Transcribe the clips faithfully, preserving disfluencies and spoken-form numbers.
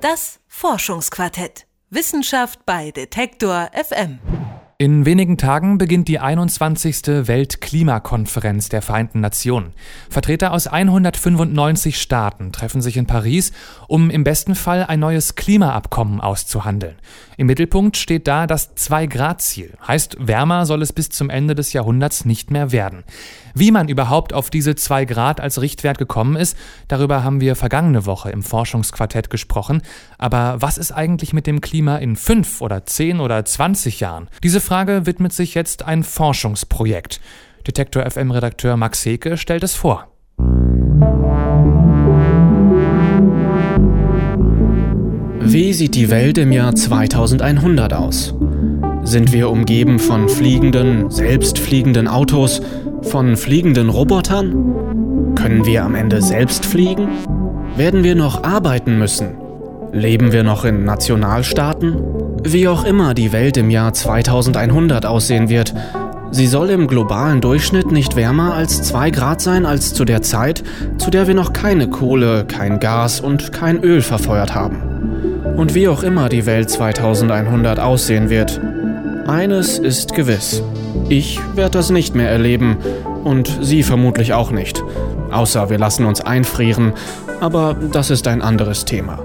Das Forschungsquartett. Wissenschaft bei Detektor F M. In wenigen Tagen beginnt die einundzwanzigste Weltklimakonferenz der Vereinten Nationen. Vertreter aus hundertfünfundneunzig Staaten treffen sich in Paris, um im besten Fall ein neues Klimaabkommen auszuhandeln. Im Mittelpunkt steht da das zwei-Grad-Ziel. Heißt, wärmer soll es bis zum Ende des Jahrhunderts nicht mehr werden. Wie man überhaupt auf diese zwei Grad als Richtwert gekommen ist, darüber haben wir vergangene Woche im Forschungsquartett gesprochen. Aber was ist eigentlich mit dem Klima in fünf oder zehn oder zwanzig Jahren? Diese Frage widmet sich jetzt ein Forschungsprojekt. Detektor F M-Redakteur Max Heke stellt es vor. Wie sieht die Welt im Jahr zweitausendeinhundert aus? Sind wir umgeben von fliegenden, selbstfliegenden Autos, von fliegenden Robotern? Können wir am Ende selbst fliegen? Werden wir noch arbeiten müssen? Leben wir noch in Nationalstaaten? Wie auch immer die Welt im Jahr zweitausendeinhundert aussehen wird, sie soll im globalen Durchschnitt nicht wärmer als zwei Grad sein als zu der Zeit, zu der wir noch keine Kohle, kein Gas und kein Öl verfeuert haben. Und wie auch immer die Welt zweitausendeinhundert aussehen wird, eines ist gewiss: Ich werde das nicht mehr erleben und Sie vermutlich auch nicht. Außer wir lassen uns einfrieren, aber das ist ein anderes Thema.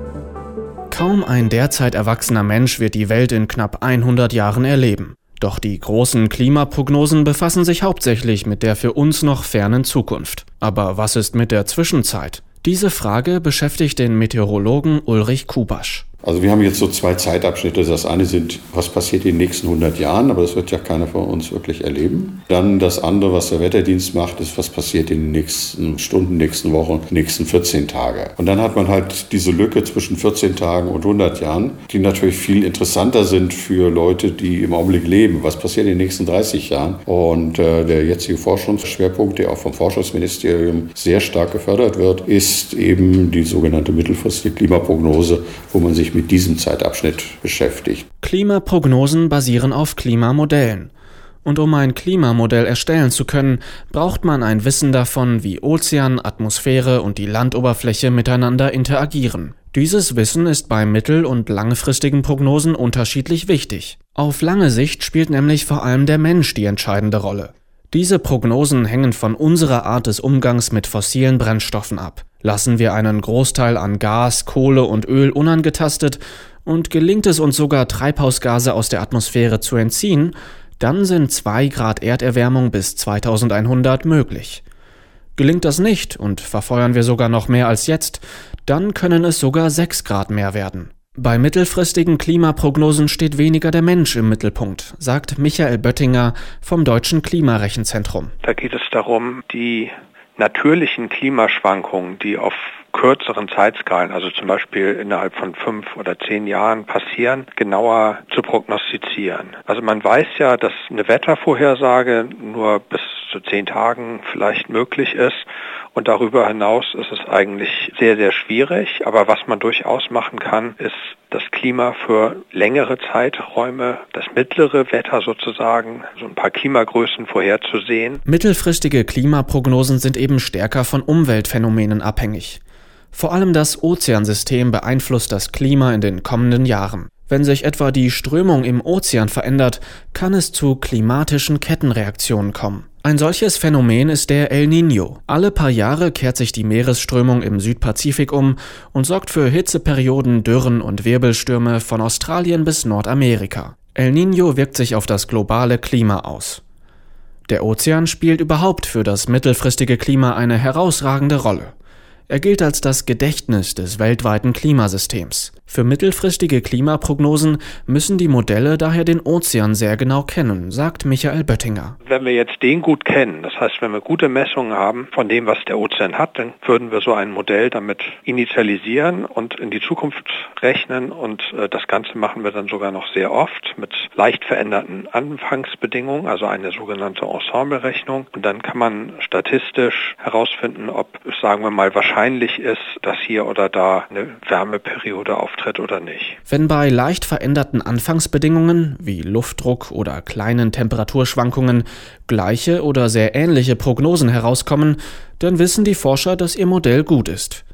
Kaum ein derzeit erwachsener Mensch wird die Welt in knapp hundert Jahren erleben. Doch die großen Klimaprognosen befassen sich hauptsächlich mit der für uns noch fernen Zukunft. Aber was ist mit der Zwischenzeit? Diese Frage beschäftigt den Meteorologen Ulrich Kubasch. Also wir haben jetzt so zwei Zeitabschnitte. Das eine sind, was passiert in den nächsten hundert Jahren, aber das wird ja keiner von uns wirklich erleben. Dann das andere, was der Wetterdienst macht, ist, was passiert in den nächsten Stunden, nächsten Wochen, nächsten vierzehn Tage. Und dann hat man halt diese Lücke zwischen vierzehn Tagen und hundert Jahren, die natürlich viel interessanter sind für Leute, die im Augenblick leben. Was passiert in den nächsten dreißig Jahren? Und äh, der jetzige Forschungsschwerpunkt, der auch vom Forschungsministerium sehr stark gefördert wird, ist eben die sogenannte mittelfristige Klimaprognose, wo man sich mit diesem Zeitabschnitt beschäftigt. Klimaprognosen basieren auf Klimamodellen. Und um ein Klimamodell erstellen zu können, braucht man ein Wissen davon, wie Ozean, Atmosphäre und die Landoberfläche miteinander interagieren. Dieses Wissen ist bei mittel- und langfristigen Prognosen unterschiedlich wichtig. Auf lange Sicht spielt nämlich vor allem der Mensch die entscheidende Rolle. Diese Prognosen hängen von unserer Art des Umgangs mit fossilen Brennstoffen ab. Lassen wir einen Großteil an Gas, Kohle und Öl unangetastet und gelingt es uns sogar, Treibhausgase aus der Atmosphäre zu entziehen, dann sind zwei Grad Erderwärmung bis zweitausendeinhundert möglich. Gelingt das nicht und verfeuern wir sogar noch mehr als jetzt, dann können es sogar sechs Grad mehr werden. Bei mittelfristigen Klimaprognosen steht weniger der Mensch im Mittelpunkt, sagt Michael Böttinger vom Deutschen Klimarechenzentrum. Da geht es darum, die natürlichen Klimaschwankungen, die auf kürzeren Zeitskalen, also zum Beispiel innerhalb von fünf oder zehn Jahren passieren, genauer zu prognostizieren. Also man weiß ja, dass eine Wettervorhersage nur bis zu zehn Tagen vielleicht möglich ist. Und darüber hinaus ist es eigentlich sehr, sehr schwierig. Aber was man durchaus machen kann, ist das Klima für längere Zeiträume, das mittlere Wetter sozusagen, so ein paar Klimagrößen vorherzusehen. Mittelfristige Klimaprognosen sind eben stärker von Umweltphänomenen abhängig. Vor allem das Ozeansystem beeinflusst das Klima in den kommenden Jahren. Wenn sich etwa die Strömung im Ozean verändert, kann es zu klimatischen Kettenreaktionen kommen. Ein solches Phänomen ist der El Niño. Alle paar Jahre kehrt sich die Meeresströmung im Südpazifik um und sorgt für Hitzeperioden, Dürren und Wirbelstürme von Australien bis Nordamerika. El Niño wirkt sich auf das globale Klima aus. Der Ozean spielt überhaupt für das mittelfristige Klima eine herausragende Rolle. Er gilt als das Gedächtnis des weltweiten Klimasystems. Für mittelfristige Klimaprognosen müssen die Modelle daher den Ozean sehr genau kennen, sagt Michael Böttinger. Wenn wir jetzt den gut kennen, das heißt, wenn wir gute Messungen haben von dem, was der Ozean hat, dann würden wir so ein Modell damit initialisieren und in die Zukunft rechnen. Und äh, das Ganze machen wir dann sogar noch sehr oft mit leicht veränderten Anfangsbedingungen, also eine sogenannte Ensemblerechnung. Und dann kann man statistisch herausfinden, ob es, sagen wir mal, wahrscheinlich ist, dass hier oder da eine Wärmeperiode auftritt oder nicht. Wenn bei leicht veränderten Anfangsbedingungen wie Luftdruck oder kleinen Temperaturschwankungen gleiche oder sehr ähnliche Prognosen herauskommen, dann wissen die Forscher, dass ihr Modell gut ist.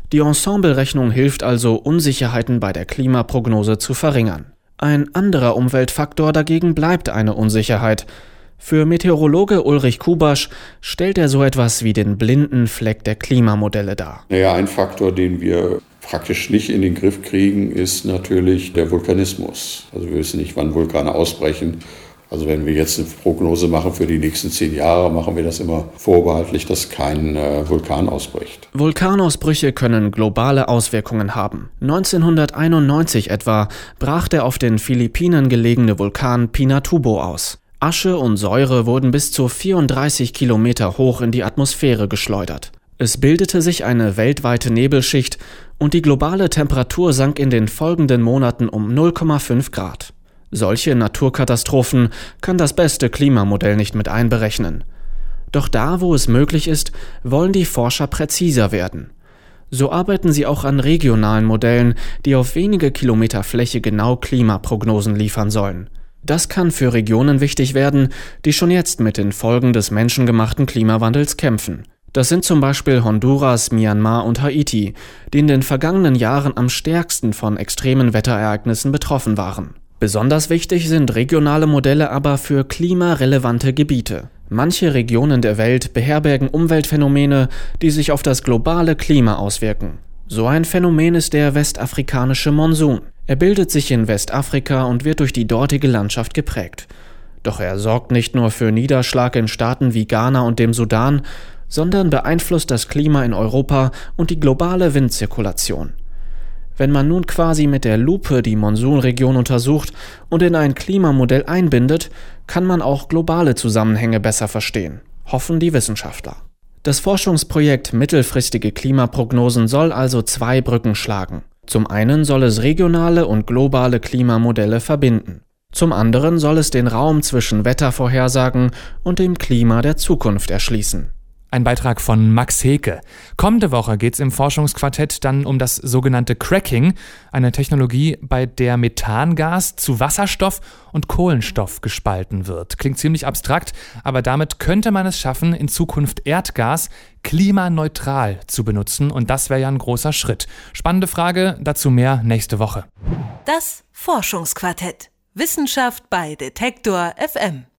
Die Ensemblerechnung hilft also, Unsicherheiten bei der Klimaprognose zu verringern. Ein anderer Umweltfaktor dagegen bleibt eine Unsicherheit. Für Meteorologe Ulrich Kubasch stellt er so etwas wie den blinden Fleck der Klimamodelle dar. Naja, ein Faktor, den wir praktisch nicht in den Griff kriegen, ist natürlich der Vulkanismus. Also wir wissen nicht, wann Vulkane ausbrechen. Also wenn wir jetzt eine Prognose machen für die nächsten zehn Jahre, machen wir das immer vorbehaltlich, dass kein äh, Vulkan ausbricht. Vulkanausbrüche können globale Auswirkungen haben. neunzehnhunderteinundneunzig etwa brach der auf den Philippinen gelegene Vulkan Pinatubo aus. Asche und Säure wurden bis zu vierunddreißig Kilometer hoch in die Atmosphäre geschleudert. Es bildete sich eine weltweite Nebelschicht und die globale Temperatur sank in den folgenden Monaten um null Komma fünf Grad. Solche Naturkatastrophen kann das beste Klimamodell nicht mit einberechnen. Doch da, wo es möglich ist, wollen die Forscher präziser werden. So arbeiten sie auch an regionalen Modellen, die auf wenige Kilometer Fläche genau Klimaprognosen liefern sollen. Das kann für Regionen wichtig werden, die schon jetzt mit den Folgen des menschengemachten Klimawandels kämpfen. Das sind zum Beispiel Honduras, Myanmar und Haiti, die in den vergangenen Jahren am stärksten von extremen Wetterereignissen betroffen waren. Besonders wichtig sind regionale Modelle aber für klimarelevante Gebiete. Manche Regionen der Welt beherbergen Umweltphänomene, die sich auf das globale Klima auswirken. So ein Phänomen ist der westafrikanische Monsun. Er bildet sich in Westafrika und wird durch die dortige Landschaft geprägt. Doch er sorgt nicht nur für Niederschlag in Staaten wie Ghana und dem Sudan, sondern beeinflusst das Klima in Europa und die globale Windzirkulation. Wenn man nun quasi mit der Lupe die Monsunregion untersucht und in ein Klimamodell einbindet, kann man auch globale Zusammenhänge besser verstehen, hoffen die Wissenschaftler. Das Forschungsprojekt Mittelfristige Klimaprognosen soll also zwei Brücken schlagen. Zum einen soll es regionale und globale Klimamodelle verbinden. Zum anderen soll es den Raum zwischen Wettervorhersagen und dem Klima der Zukunft erschließen. Ein Beitrag von Max Heke. Kommende Woche geht es im Forschungsquartett dann um das sogenannte Cracking, eine Technologie, bei der Methangas zu Wasserstoff und Kohlenstoff gespalten wird. Klingt ziemlich abstrakt, aber damit könnte man es schaffen, in Zukunft Erdgas klimaneutral zu benutzen, und das wäre ja ein großer Schritt. Spannende Frage, dazu mehr nächste Woche. Das Forschungsquartett. Wissenschaft bei Detektor F M.